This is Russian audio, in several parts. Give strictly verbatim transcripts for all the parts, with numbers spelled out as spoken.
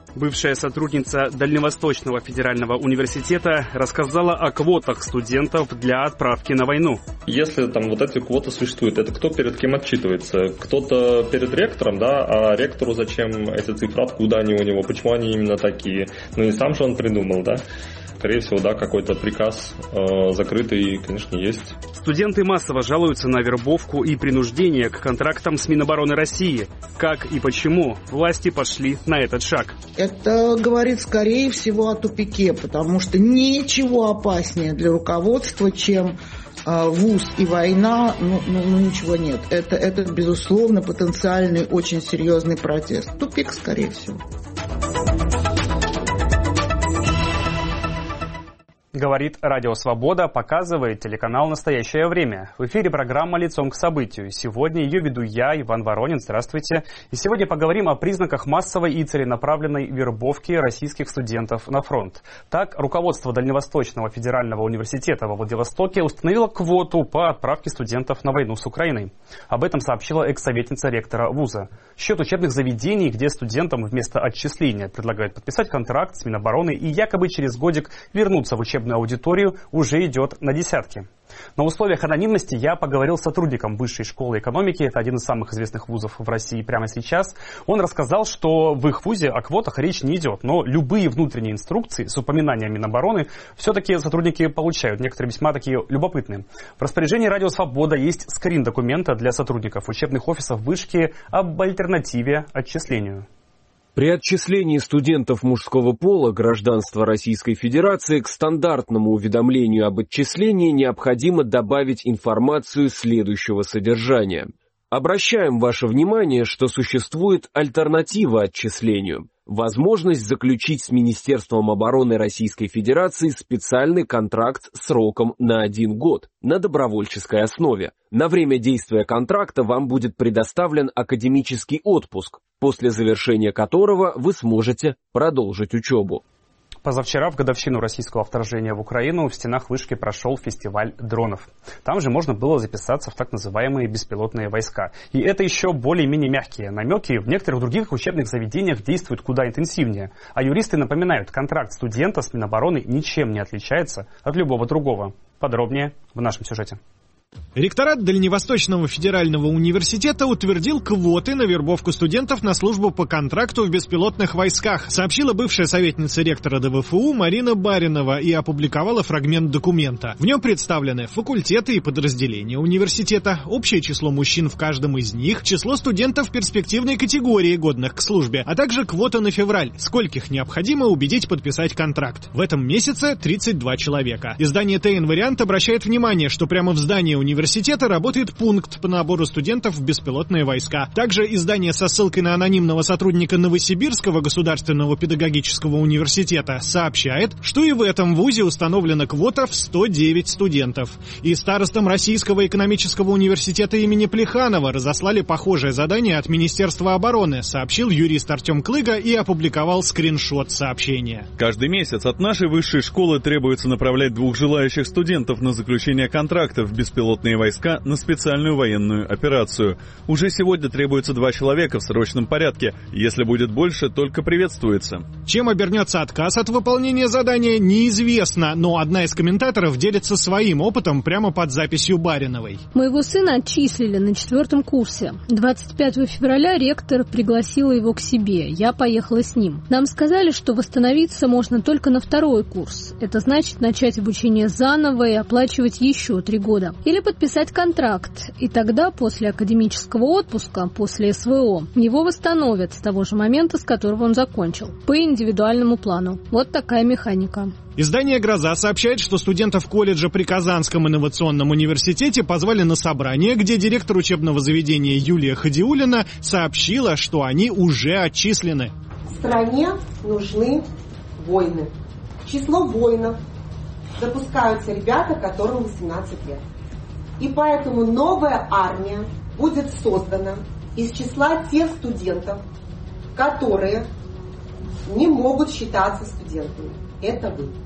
Бывшая сотрудница Дальневосточного федерального университета рассказала о квотах студентов для отправки на войну. Если там вот эти квоты существуют, это кто перед кем отчитывается? Кто-то перед ректором, да, а ректору зачем эти цифры, откуда они у него, почему они именно такие? Ну не сам же он придумал, да? Скорее всего, да, какой-то приказ э, закрытый, конечно, есть. Студенты массово жалуются на вербовку и принуждение к контрактам с Минобороны России. Как и почему власти пошли на этот шаг? Это говорит, скорее всего, о тупике, потому что ничего опаснее для руководства, чем э, вуз и война, ну, ну, ну ничего нет. Это, это, безусловно, потенциальный очень серьезный протест. Тупик, скорее всего. Говорит Радио Свобода, показывает телеканал «Настоящее время». В эфире программа «Лицом к событию». Сегодня ее веду я, Иван Воронин. Здравствуйте. И сегодня поговорим о признаках массовой и целенаправленной вербовки российских студентов на фронт. Так, руководство Дальневосточного федерального университета во Владивостоке установило квоту по отправке студентов на войну с Украиной. Об этом сообщила экс-советница ректора вуза. Счет учебных заведений, где студентам вместо отчисления предлагают подписать контракт с Минобороны и якобы через годик вернуться в учебную аудиторию, уже идет на десятки. На условиях анонимности я поговорил с сотрудником Высшей школы экономики, это один из самых известных вузов в России прямо сейчас. Он рассказал, что в их вузе о квотах речь не идет, но любые внутренние инструкции с упоминанием Минобороны все-таки сотрудники получают, некоторые весьма такие любопытные. В распоряжении Радио Свобода есть скрин документа для сотрудников учебных офисов вышки об альтернативе отчислению. При отчислении студентов мужского пола гражданства Российской Федерации к стандартному уведомлению об отчислении необходимо добавить информацию следующего содержания. Обращаем ваше внимание, что существует альтернатива отчислению. Возможность заключить с Министерством обороны Российской Федерации специальный контракт сроком на один год на добровольческой основе. На время действия контракта вам будет предоставлен академический отпуск, после завершения которого вы сможете продолжить учебу. Позавчера, в годовщину российского вторжения в Украину, в стенах вышки прошел фестиваль дронов. Там же можно было записаться в так называемые беспилотные войска. И это еще более-менее мягкие намеки. В некоторых других учебных заведениях действуют куда интенсивнее. А юристы напоминают, контракт студента с Минобороны ничем не отличается от любого другого. Подробнее в нашем сюжете. Ректорат Дальневосточного федерального университета утвердил квоты на вербовку студентов на службу по контракту в беспилотных войсках, сообщила бывшая советница ректора ДВФУ Марина Баринова и опубликовала фрагмент документа. В нем представлены факультеты и подразделения университета, общее число мужчин в каждом из них, число студентов перспективной категории, годных к службе, а также квота на февраль, скольких необходимо убедить подписать контракт. В этом месяце тридцать два человека. Издание ТН-вариант обращает внимание, что прямо в здании университета работает пункт по набору студентов в беспилотные войска. Также издание со ссылкой на анонимного сотрудника Новосибирского государственного педагогического университета сообщает, что и в этом вузе установлена квота в сто девять студентов. И старостам Российского экономического университета имени Плеханова разослали похожее задание от Министерства обороны, сообщил юрист Артем Клыга и опубликовал скриншот сообщения. Каждый месяц от нашей высшей школы требуется направлять двух желающих студентов на заключение контрактов в беспилотные войска на специальную военную операцию. Уже сегодня требуется два человека в срочном порядке. Если будет больше, только приветствуется. Чем обернется отказ от выполнения задания, неизвестно, но одна из комментаторов делится своим опытом прямо под записью Бариновой. Моего сына отчислили на четвертом курсе. двадцать пятого февраля ректор пригласила его к себе. Я поехала с ним. Нам сказали, что восстановиться можно только на второй курс. Это значит начать обучение заново и оплачивать еще три года. Или подписать контракт, и тогда после академического отпуска, после СВО, его восстановят с того же момента, с которого он закончил, по индивидуальному плану. Вот такая механика. Издание «Гроза» сообщает, что студентов колледжа при Казанском инновационном университете позвали на собрание, где директор учебного заведения Юлия Хадиулина сообщила, что они уже отчислены. Стране нужны воины. В число воинов допускаются ребята, которым восемнадцать лет. И поэтому новая армия будет создана из числа тех студентов, которые не могут считаться студентами. Это вы.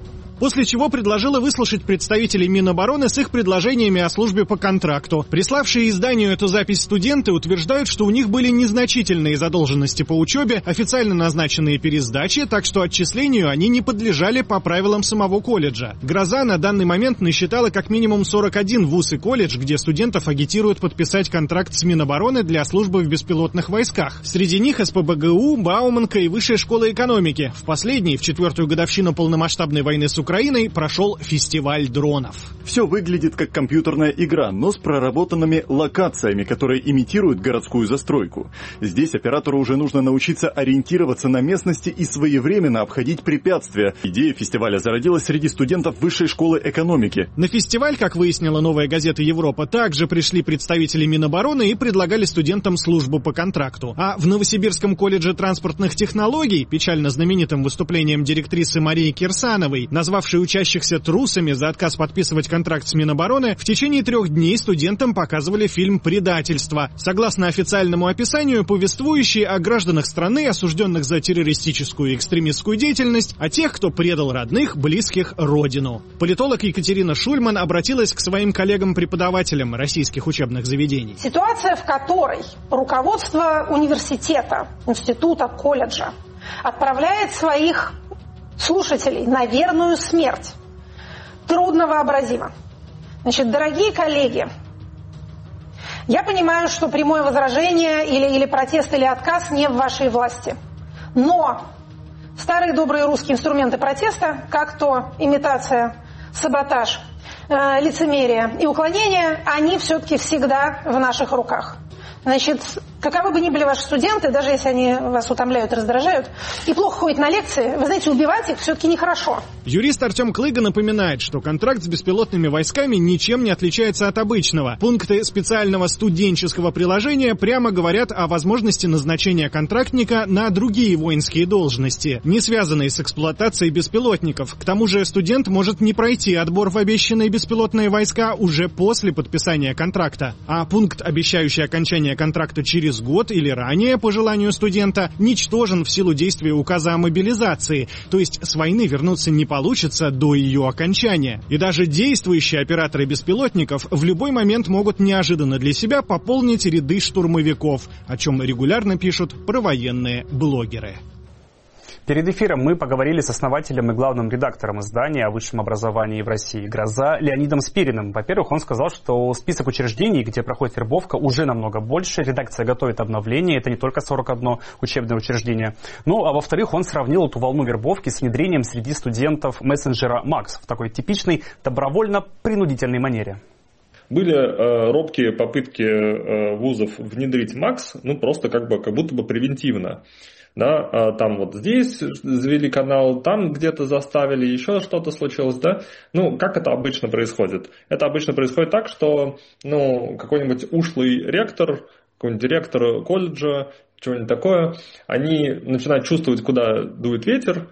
после чего предложила выслушать представителей Минобороны с их предложениями о службе по контракту. Приславшие изданию эту запись студенты утверждают, что у них были незначительные задолженности по учебе, официально назначенные пересдачи, так что отчислению они не подлежали по правилам самого колледжа. «Гроза» на данный момент насчитала как минимум сорок один вуз и колледж, где студентов агитируют подписать контракт с Минобороны для службы в беспилотных войсках. Среди них эс пэ бэ гэ у, Бауманка и Высшая школа экономики. В последней, в четвертую годовщину полномасштабной войны с Украиной, прошел фестиваль дронов. Все выглядит как компьютерная игра, но с проработанными локациями, которые имитируют городскую застройку. Здесь оператору уже нужно научиться ориентироваться на местности и своевременно обходить препятствия. Идея фестиваля зародилась среди студентов Высшей школы экономики. На фестиваль, как выяснила «Новая газета Европа», также пришли представители Минобороны и предлагали студентам службу по контракту. А в Новосибирском колледже транспортных технологий, печально знаменитым выступлением директрисы Марии Кирсановой, назвавшей учащихся трусами за отказ подписывать контракт с Минобороны, в течение трех дней студентам показывали фильм «Предательство». Согласно официальному описанию, повествующий о гражданах страны, осужденных за террористическую и экстремистскую деятельность, о тех, кто предал родных, близких, родину. Политолог Екатерина Шульман обратилась к своим коллегам-преподавателям российских учебных заведений. Ситуация, в которой руководство университета, института, колледжа отправляет своих слушателей на верную смерть, трудновообразимо. Значит, дорогие коллеги, я понимаю, что прямое возражение или, или протест, или отказ не в вашей власти. Но старые добрые русские инструменты протеста, как то имитация, саботаж, э, лицемерие и уклонение, они все-таки всегда в наших руках. Значит, каковы бы ни были ваши студенты, даже если они вас утомляют и раздражают, и плохо ходят на лекции, вы знаете, убивать их все-таки нехорошо. Юрист Артем Клыга напоминает, что контракт с беспилотными войсками ничем не отличается от обычного. Пункты специального студенческого приложения прямо говорят о возможности назначения контрактника на другие воинские должности, не связанные с эксплуатацией беспилотников. К тому же студент может не пройти отбор в обещанные беспилотные войска уже после подписания контракта. А пункт, обещающий окончание контракта через год или ранее, по желанию студента, ничтожен в силу действия указа о мобилизации, то есть с войны вернуться не получится до ее окончания. И даже действующие операторы беспилотников в любой момент могут неожиданно для себя пополнить ряды штурмовиков, о чем регулярно пишут провоенные блогеры. Перед эфиром мы поговорили с основателем и главным редактором издания о высшем образовании в России «Гроза» Леонидом Спириным. Во-первых, он сказал, что список учреждений, где проходит вербовка, уже намного больше. Редакция готовит обновление, это не только сорок одно учебное учреждение. Ну, а во-вторых, он сравнил эту волну вербовки с внедрением среди студентов мессенджера Макс в такой типичной добровольно-принудительной манере. Были э, робкие попытки э, вузов внедрить Макс, ну просто как бы как будто бы превентивно. Да, там вот здесь завели канал, там где-то заставили, еще что-то случилось, да. Ну, как это обычно происходит? Это обычно происходит так, что, ну, какой-нибудь ушлый ректор, какой-нибудь директор колледжа, что-нибудь такое, они начинают чувствовать, куда дует ветер,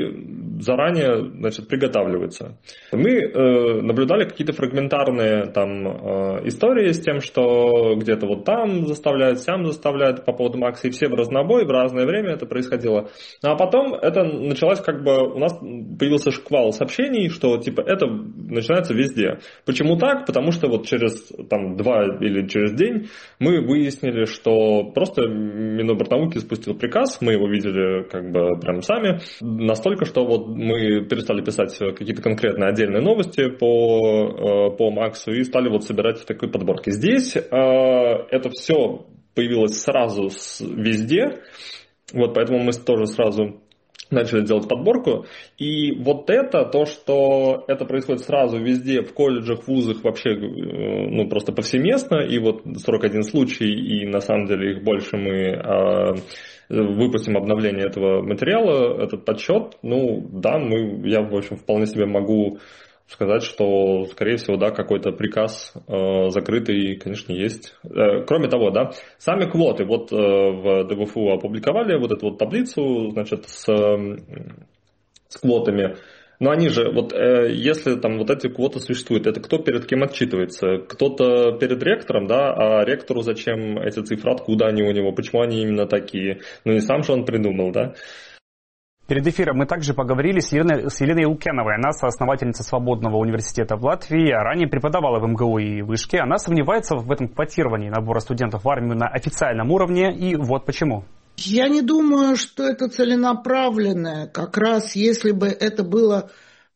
и заранее, значит, приготавливаются. Мы э, наблюдали какие-то фрагментарные там э, истории с тем, что где-то вот там заставляют, сям заставляют по поводу Макса, и все в разнобой, в разное время это происходило. А потом это началось как бы, у нас появился шквал сообщений, что типа это начинается везде. Почему так? Потому что вот через там два или через день мы выяснили, что просто Миноборнауки спустил приказ, мы его видели как бы прям сами, настолько, что вот мы перестали писать какие-то конкретные отдельные новости по, по Максу и стали вот собирать в такой подборке. Здесь э, это все появилось сразу с, везде, вот поэтому мы тоже сразу начали делать подборку. И вот это, то, что это происходит сразу везде, в колледжах, вузах, вообще, ну, просто повсеместно, и вот сорок один случай, и на самом деле их больше мы а, выпустим обновление этого материала, этот подсчет, ну, да, мы, я, в общем, вполне себе могу сказать, что, скорее всего, да, какой-то приказ э, закрытый, конечно, есть. Э, кроме того, да, сами квоты, вот э, в дэ вэ эф у опубликовали вот эту вот таблицу, значит, с, э, с квотами, но они же, вот э, если там вот эти квоты существуют, это кто перед кем отчитывается? Кто-то перед ректором, да, а ректору зачем эти цифры, откуда они у него, почему они именно такие? Ну, не сам же он придумал, да? Перед эфиром мы также поговорили с Еленой, с Еленой Лукьяновой. Она соосновательница Свободного университета в Латвии, а ранее преподавала в МГУ и Вышке. Она сомневается в этом квотировании набора студентов в армию на официальном уровне, и вот почему. Я не думаю, что это целенаправленное. Как раз если бы это было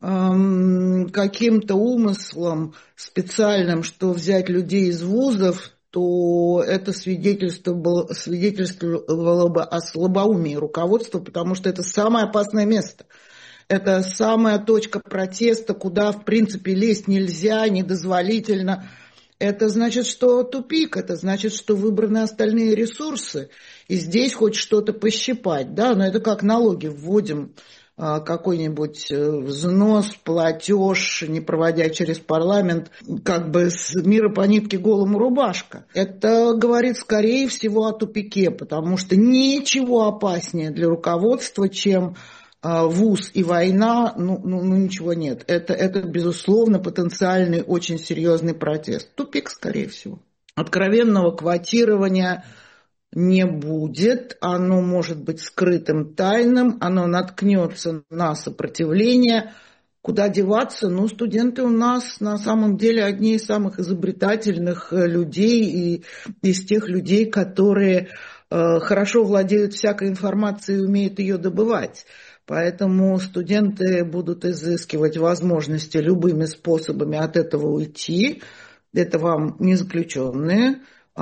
эм, каким-то умыслом специальным, что взять людей из вузов, то это свидетельствовало, свидетельствовало бы о слабоумии руководства, потому что это самое опасное место. Это самая точка протеста, куда, в принципе, лезть нельзя, недозволительно. Это значит, что тупик, это значит, что выбраны остальные ресурсы. И здесь хоть что-то пощипать, да, но это как налоги вводим. Какой-нибудь взнос, платеж, не проводя через парламент, как бы с мира по нитке голому рубашка. Это говорит, скорее всего, о тупике, потому что ничего опаснее для руководства, чем вуз и война, ну, ну, ну ничего нет. Это, это, безусловно, потенциальный очень серьезный протест. Тупик, скорее всего. Откровенного квотирования не будет, оно может быть скрытым, тайным, оно наткнется на сопротивление. Куда деваться? Ну, студенты у нас на самом деле одни из самых изобретательных людей и из тех людей, которые э, хорошо владеют всякой информацией и умеют ее добывать. Поэтому студенты будут изыскивать возможности любыми способами от этого уйти. Это вам не заключенные.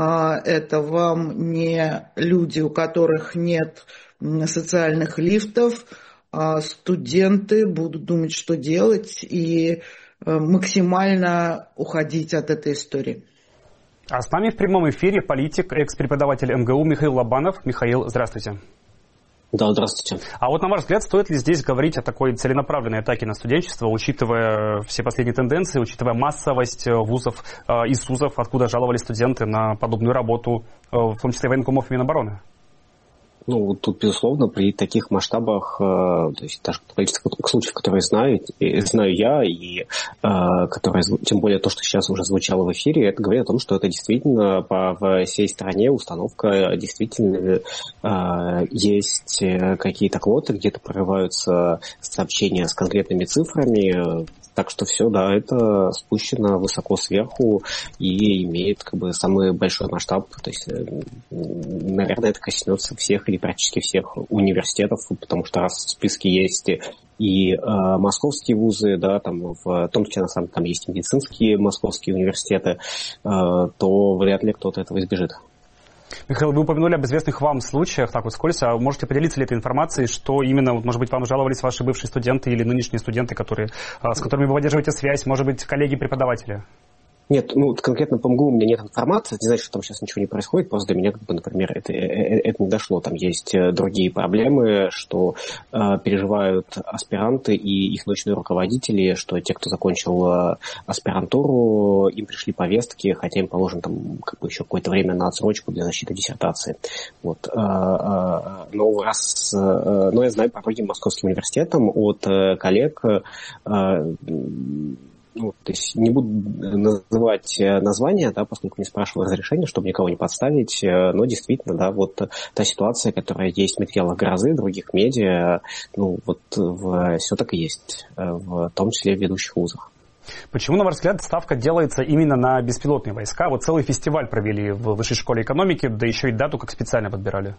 Это вам не люди, у которых нет социальных лифтов, а студенты будут думать, что делать, и максимально уходить от этой истории. А с нами в прямом эфире политик, экс-преподаватель МГУ Михаил Лобанов. Михаил, здравствуйте. Да, здравствуйте. А вот на ваш взгляд, стоит ли здесь говорить о такой целенаправленной атаке на студенчество, учитывая все последние тенденции, учитывая массовость вузов, э, из вузов, откуда жаловались студенты на подобную работу, э, в том числе военкомов Минобороны? Ну, тут, безусловно, при таких масштабах, э, то есть даже количество случаев, которые знаю, и, знаю я, и э, которые, тем более то, что сейчас уже звучало в эфире, это говорит о том, что это действительно по всей стране установка, действительно э, есть какие-то квоты, где-то прорываются сообщения с конкретными цифрами. Так что все, да, это спущено высоко сверху и имеет как бы самый большой масштаб. То есть, наверное, это коснется всех или практически всех университетов, потому что раз в списке есть и э, московские вузы, да, там в том числе на самом деле там есть медицинские московские университеты, э, то вряд ли кто-то этого избежит. Михаил, вы упомянули об известных вам случаях, так вот вскользь, а можете поделиться ли этой информацией, что именно, вот, может быть, вам жаловались ваши бывшие студенты или нынешние студенты, которые, с которыми вы поддерживаете связь, может быть, коллеги-преподаватели? Нет, ну, конкретно по МГУ у меня нет информации, это не значит, что там сейчас ничего не происходит, просто до меня, как бы, например, это, это не дошло. Там есть другие проблемы, что э, переживают аспиранты и их научные руководители, что те, кто закончил э, аспирантуру, им пришли повестки, хотя им положено там как бы еще какое-то время на отсрочку для защиты диссертации. Вот. Э, э, но раз, э, но я знаю по другим московским университетам от э, коллег, э, Ну, то есть не буду называть названия, да, поскольку не спрашивал разрешения, чтобы никого не подставить, но действительно, да, вот та ситуация, которая есть в материалах «Грозы», других медиа, ну, вот в, все так и есть, в том числе в ведущих вузах. Почему, на ваш взгляд, ставка делается именно на беспилотные войска? Вот целый фестиваль провели в Высшей школе экономики, да еще и дату как специально подбирали.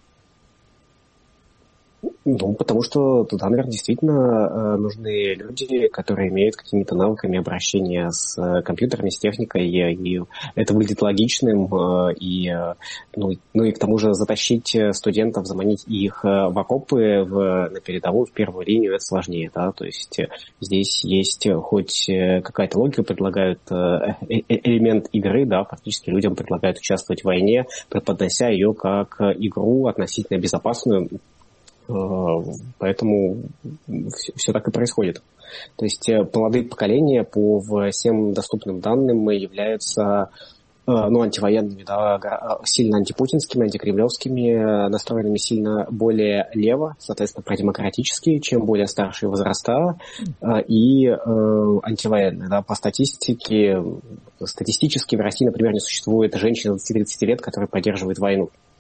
Ну, потому что туда, наверное, действительно нужны люди, которые имеют какими-то навыками обращения с компьютерами, с техникой, и это выглядит логичным, и, ну, ну и к тому же затащить студентов, заманить их в окопы, в, на передовую, в первую линию, это сложнее, да, то есть здесь есть хоть какая-то логика, предлагают элемент игры, да, фактически людям предлагают участвовать в войне, преподнося ее как игру относительно безопасную. Поэтому все, все так и происходит. То есть молодые поколения по всем доступным данным являются ну, антивоенными, да, сильно антипутинскими, антикремлевскими, настроенными сильно более лево, соответственно, продемократические, чем более старшие возраста, и э, антивоенные. Да. По статистике, статистически в России, например, не существует женщины двадцати-тридцати лет, которые поддерживают войну.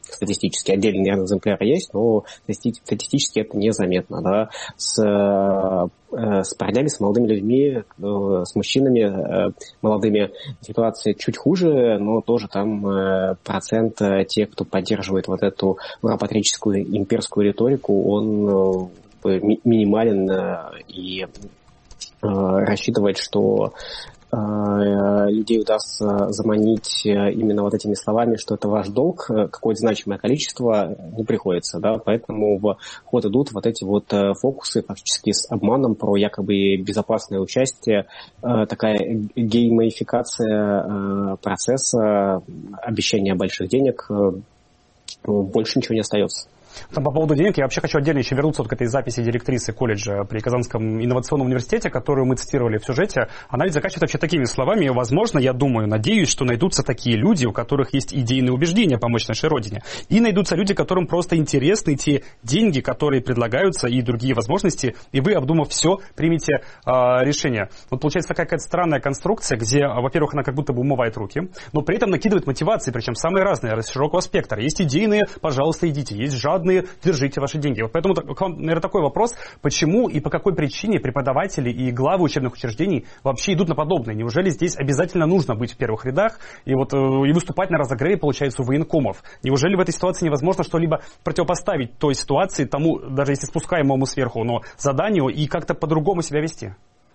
статистически. Отдельные, наверное, экземпляры есть, но статистически это незаметно. Да? С, с парнями, с молодыми людьми, с мужчинами молодыми ситуация чуть хуже, но тоже там процент тех, кто поддерживает вот эту уропатрическую имперскую риторику, он минимален, и рассчитывать, что людей удастся заманить именно вот этими словами, что это ваш долг, какое-то значимое количество, не приходится, да, поэтому в ход идут вот эти вот фокусы фактически с обманом про якобы безопасное участие, такая геймификация процесса, обещание больших денег, больше ничего не остается. Там по поводу денег я вообще хочу отдельно еще вернуться вот к этой записи директрисы колледжа при Казанском инновационном университете, которую мы цитировали в сюжете. Она ведь заканчивает вообще такими словами: возможно, я думаю, надеюсь, что найдутся такие люди, у которых есть идейные убеждения помочь нашей родине. И найдутся люди, которым просто интересны те деньги, которые предлагаются, и другие возможности, и вы, обдумав все, примите э, решение. Вот получается такая какая-то странная конструкция, где, во-первых, она как будто бы умывает руки, но при этом накидывает мотивации, причем самые разные, с широкого спектра. Есть идейные, пожалуйста, идите, есть жадные, держите ваши деньги. Вот поэтому к вам, наверное, такой вопрос: почему и по какой причине преподаватели и главы учебных учреждений вообще идут на подобное? Неужели здесь обязательно нужно быть в первых рядах и, вот, и выступать на разогреве, получается, у военкомов? Неужели в этой ситуации невозможно что-либо противопоставить той ситуации, тому, даже если спускаемому сверху, но заданию, и как-то по-другому себя вести?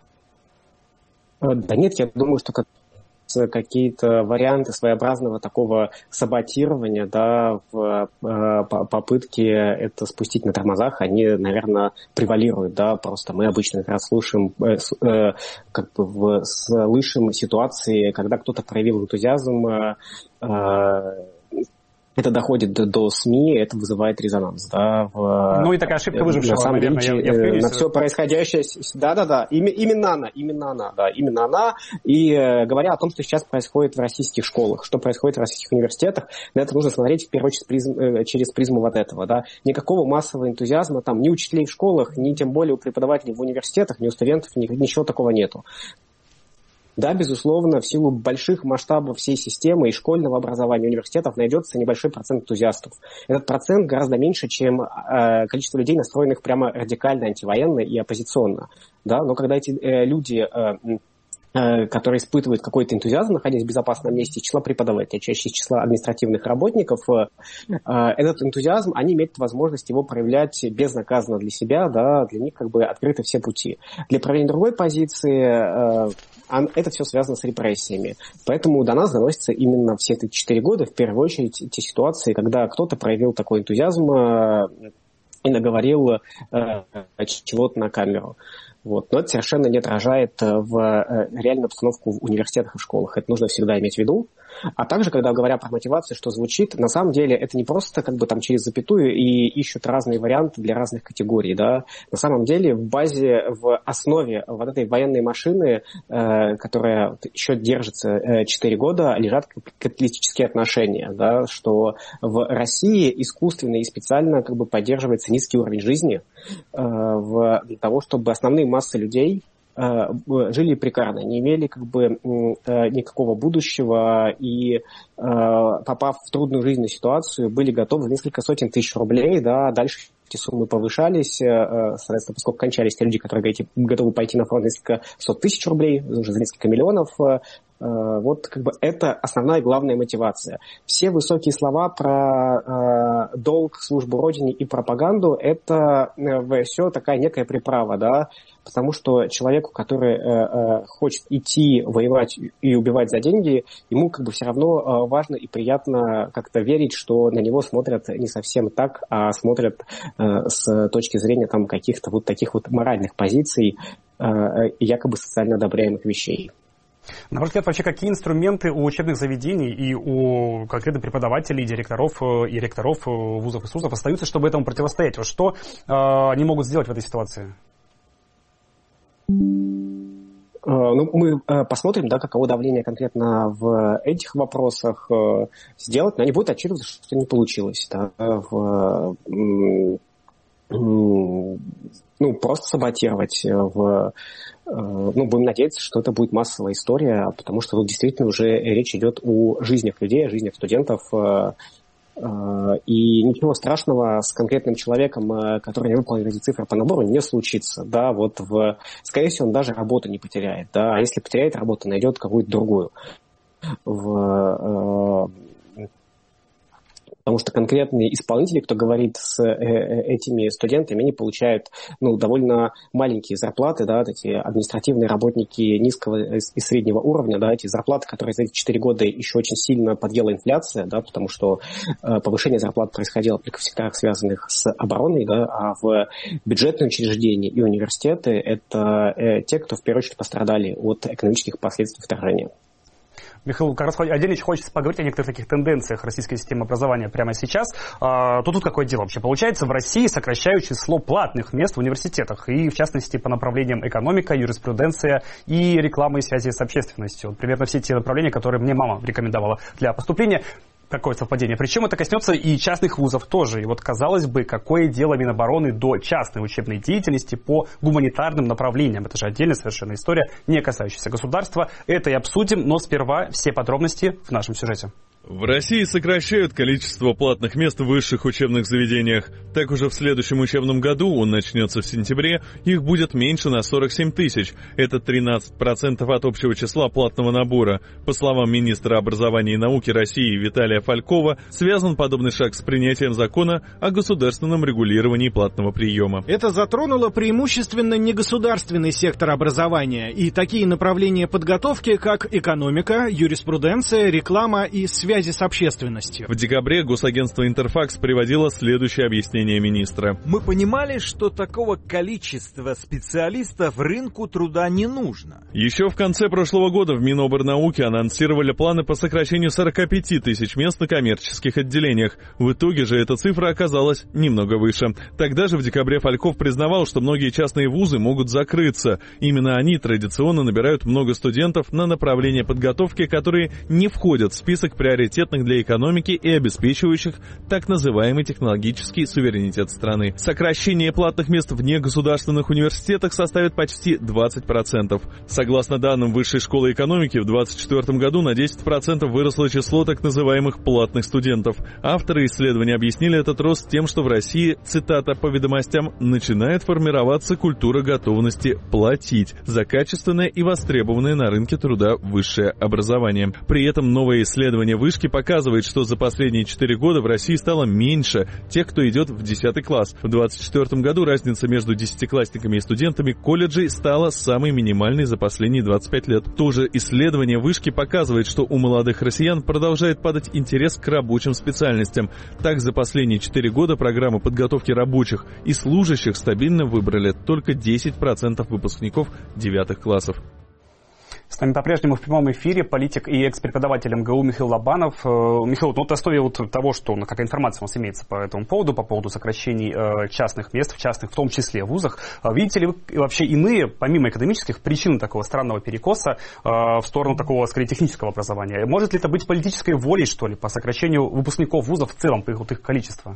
Да нет, я думаю, что как какие-то варианты своеобразного такого саботирования, да, в э, попытке это спустить на тормозах, они, наверное, превалируют, да, просто мы обычно как раз слушаем, э, э, как бы в, слышим ситуации, когда кто-то проявил энтузиазм, э, это доходит до, до СМИ, это вызывает резонанс, да. В, ну и такая ошибка выжившего, на самом наверное, деле, я, я на все происходящее, да-да-да, именно она, именно она, да, именно она. И э, говоря о том, что сейчас происходит в российских школах, что происходит в российских университетах, на это нужно смотреть в первую очередь призм, э, через призму вот этого, да. Никакого массового энтузиазма там ни у учителей в школах, ни тем более у преподавателей в университетах, ни у студентов, ни, ничего такого нету. Да, безусловно, в силу больших масштабов всей системы и школьного образования, университетов найдется небольшой процент энтузиастов. Этот процент гораздо меньше, чем э, количество людей, настроенных прямо радикально антивоенно и оппозиционно. Да? Но когда эти э, люди... Э, которые испытывают какой-то энтузиазм, находясь в безопасном месте, из числа преподавателей, чаще из числа административных работников, этот энтузиазм, они имеют возможность его проявлять безнаказанно для себя, да, для них как бы открыты все пути. Для проявления другой позиции это все связано с репрессиями. Поэтому до нас доносятся именно все эти четыре года, в первую очередь, те ситуации, когда кто-то проявил такой энтузиазм и наговорил чего-то на камеру. Вот. Но это совершенно не отражает в реальную обстановку в университетах и в школах. Это нужно всегда иметь в виду. А также, когда говоря про мотивацию, что звучит, на самом деле это не просто как бы там через запятую и ищут разные варианты для разных категорий. Да? На самом деле в базе, в основе вот этой военной машины, э, которая еще держится четыре года, лежат капиталистические отношения. Да? Что в России искусственно и специально как бы поддерживается низкий уровень жизни э, в, для того, чтобы основные массы людей жили прекарно, не имели как бы никакого будущего и, попав в трудную жизненную ситуацию, были готовы за несколько сотен тысяч рублей, да, дальше эти суммы повышались, соответственно, поскольку кончались те люди, которые готовы пойти на фронт несколько сот тысяч рублей, уже за несколько миллионов. Вот как бы это основная и главная мотивация. Все высокие слова про э, долг, службу Родине и пропаганду, это э, все такая некая приправа, да, потому что человеку, который э, э, хочет идти воевать и убивать за деньги, ему как бы все равно э, важно и приятно как-то верить, что на него смотрят не совсем так, а смотрят э, с точки зрения там каких-то вот таких вот моральных позиций э, и якобы социально одобряемых вещей. На ваш взгляд, вообще какие инструменты у учебных заведений и у конкретно преподавателей, директоров и ректоров вузов и СУЗов остаются, чтобы этому противостоять? Вот что э, они могут сделать в этой ситуации? Ну, мы посмотрим, да, каково давление конкретно в этих вопросах сделать, но они будут отчитываться, что не получилось. Да, в, ну, просто саботировать. В, ну, будем надеяться, что это будет массовая история, потому что тут действительно уже речь идет о жизнях людей, о жизнях студентов. И ничего страшного с конкретным человеком, который не выполнит эти цифры по набору, не случится. Да, вот в... Скорее всего, он даже работу не потеряет. Да, а если потеряет работу, найдет какую-то другую. В... Потому что конкретные исполнители, кто говорит с этими студентами, они получают ну, довольно маленькие зарплаты, да, эти административные работники низкого и среднего уровня, да, эти зарплаты, которые за эти четыре года еще очень сильно подъела инфляция, да, потому что повышение зарплат происходило при квалификациях, связанных с обороной, да, а в бюджетные учреждения и университеты это те, кто в первую очередь пострадали от экономических последствий вторжения. Михаил, как раз отдельно хочется поговорить о некоторых таких тенденциях российской системы образования прямо сейчас. А, то тут какое дело вообще? Получается, в России сокращают число платных мест в университетах, и в частности по направлениям экономика, юриспруденция и реклама и связи с общественностью. Вот примерно все те направления, которые мне мама рекомендовала для поступления. Какое совпадение. Причем это коснется и частных вузов тоже. И вот, казалось бы, какое дело Минобороны до частной учебной деятельности по гуманитарным направлениям. Это же отдельная совершенно история, не касающаяся государства. Это и обсудим, но сперва все подробности в нашем сюжете. В России сокращают количество платных мест в высших учебных заведениях. Так уже в следующем учебном году, он начнется в сентябре, их будет меньше на сорок семь тысяч. Это тринадцать процентов от общего числа платного набора. По словам министра образования и науки России Виталия Фалькова, связан подобный шаг с принятием закона о государственном регулировании платного приема. Это затронуло преимущественно негосударственный сектор образования и такие направления подготовки, как экономика, юриспруденция, реклама и связь с общественностью. В декабре госагентство «Интерфакс» приводило следующее объяснение министра. Мы понимали, что такого количества специалистов рынку труда не нужно. Еще в конце прошлого года в Миноборнауки анонсировали планы по сокращению сорок пять тысяч мест на коммерческих отделениях. В итоге же эта цифра оказалась немного выше. Тогда же в декабре Фальков признавал, что многие частные вузы могут закрыться. Именно они традиционно набирают много студентов на направления подготовки, которые не входят в список приоритетных для экономики и обеспечивающих так называемый технологический суверенитет страны. Сокращение платных мест в негосударственных университетах составит почти двадцать процентов. Согласно данным Высшей школы экономики, в двадцать четвёртом году на десять процентов выросло число так называемых платных студентов. Авторы исследования объяснили этот рост тем, что в России, цитата по ведомостям, начинает формироваться культура готовности платить за качественное и востребованное на рынке труда высшее образование. При этом новое исследование Высшей показывает, что за последние четыре года в России стало меньше тех, кто идет в десятый класс. В двадцать четвёртом году разница между десятиклассниками и студентами колледжей стала самой минимальной за последние двадцать пять лет. Тоже исследование Вышки показывает, что у молодых россиян продолжает падать интерес к рабочим специальностям. Так, за последние четыре года программы подготовки рабочих и служащих стабильно выбрали только десять процентов выпускников девятых классов. С нами по-прежнему в прямом эфире политик и экс-преподаватель эм гэ у Михаил Лобанов. Михаил, ну, на основе вот того, что, ну, какая информация у нас имеется по этому поводу, по поводу сокращений э, частных мест, в частных, в том числе в вузах, видите ли вы вообще иные, помимо экономических, причин такого странного перекоса э, в сторону такого, скорее, технического образования? Может ли это быть политической волей, что ли, по сокращению выпускников вузов в целом, по их, вот, их количеству?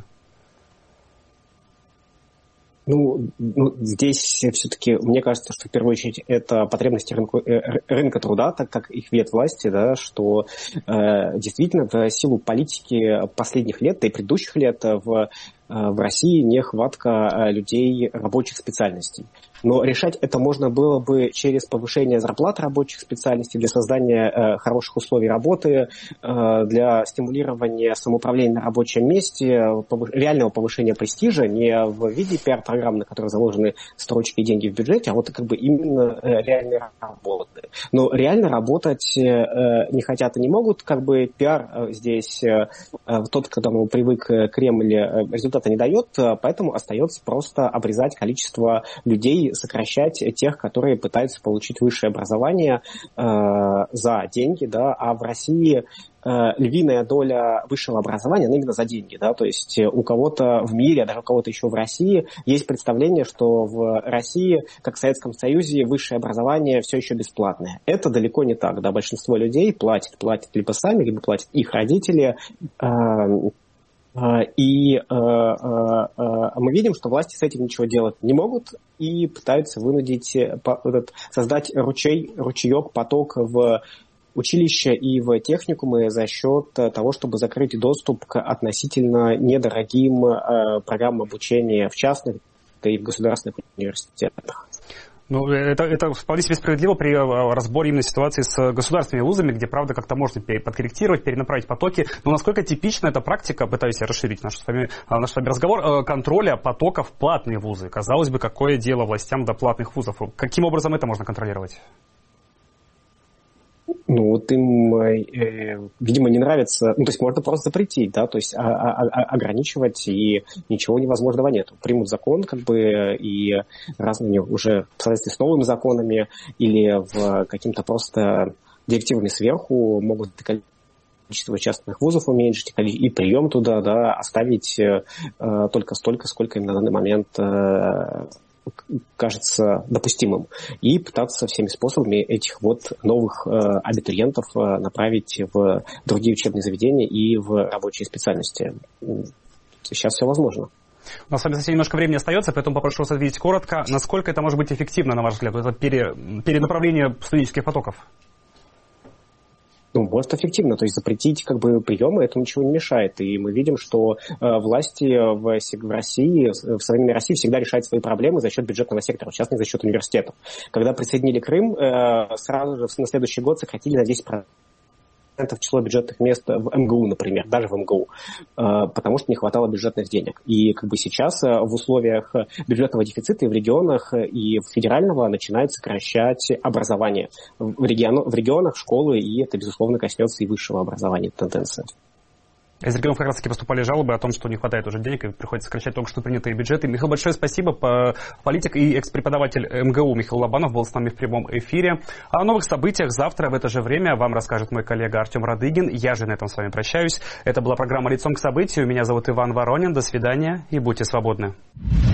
Ну, ну, здесь все-таки, мне кажется, что в первую очередь это потребности рынка, рынка труда, так как их вет власти, да, что э, действительно в силу политики последних лет, да и предыдущих лет в, в России нехватка людей рабочих специальностей. Но решать это можно было бы через повышение зарплат рабочих специальностей, для создания э, хороших условий работы, э, для стимулирования самоуправления на рабочем месте, повыш... реального повышения престижа, не в виде пиар-программ, на которые заложены строчки и деньги в бюджете, а вот как бы именно э, реальной работы. Но реально работать э, не хотят и не могут, как бы пиар э, здесь э, тот, к которому привык Кремль, э, результата не дает, э, поэтому остается просто обрезать количество людей, сокращать тех, которые пытаются получить высшее образование э, за деньги, да, а в России э, львиная доля высшего образования, она именно за деньги, да, то есть у кого-то в мире, а даже у кого-то еще в России есть представление, что в России, как в Советском Союзе, высшее образование все еще бесплатное. Это далеко не так, да, большинство людей платят, платят либо сами, либо платят их родители, э, И э, э, мы видим, что власти с этим ничего делать не могут и пытаются вынудить, этот, создать ручей, ручеек, поток в училища и в техникумы за счет того, чтобы закрыть доступ к относительно недорогим э, программам обучения в частных и в государственных университетах. Ну, это, это вполне себе справедливо при разборе именно ситуации с государственными вузами, где, правда, как-то можно подкорректировать, перенаправить потоки. Но насколько типична эта практика, пытаюсь я расширить наш с вами, наш с вами разговор, контроля потоков в платные вузы? Казалось бы, какое дело властям до платных вузов? Каким образом это можно контролировать? Ну, вот им, э, видимо, не нравится, ну, то есть можно просто запретить, да, то есть а, а, а, ограничивать, и ничего невозможного нет. Примут закон, как бы, и разными уже в соответствии с новыми законами или в каким-то просто директивами сверху могут количество частных вузов уменьшить и прием туда, да, оставить э, только столько, сколько им на данный момент э, кажется допустимым, и пытаться всеми способами этих вот новых э, абитуриентов э, направить в другие учебные заведения и в рабочие специальности. Сейчас все возможно. У нас с вами совсем немножко времени остается, поэтому попрошу вас ответить коротко. Насколько это может быть эффективно, на ваш взгляд, это пере, перенаправление студенческих потоков? Ну, может, эффективно, то есть запретить как бы приемы, этому ничего не мешает. И мы видим, что э, власти в, в России, в современной России всегда решают свои проблемы за счет бюджетного сектора, в частности, за счет университетов. Когда присоединили Крым, э, сразу же на следующий год сократили на десять процентов число бюджетных мест в эм гэ у, например, даже в эм гэ у, потому что не хватало бюджетных денег. И как бы сейчас в условиях бюджетного дефицита и в регионах, и в федерального начинают сокращать образование в, регион, в регионах, школы, и это, безусловно, коснется и высшего образования, тенденция. Из регионов как раз-таки поступали жалобы о том, что не хватает уже денег и приходится сокращать только что принятые бюджеты. Михаил, большое спасибо. Политик и экс-преподаватель эм гэ у Михаил Лобанов был с нами в прямом эфире. О новых событиях завтра в это же время вам расскажет мой коллега Артем Радыгин. Я же на этом с вами прощаюсь. Это была программа «Лицом к событию». Меня зовут Иван Воронин. До свидания и будьте свободны.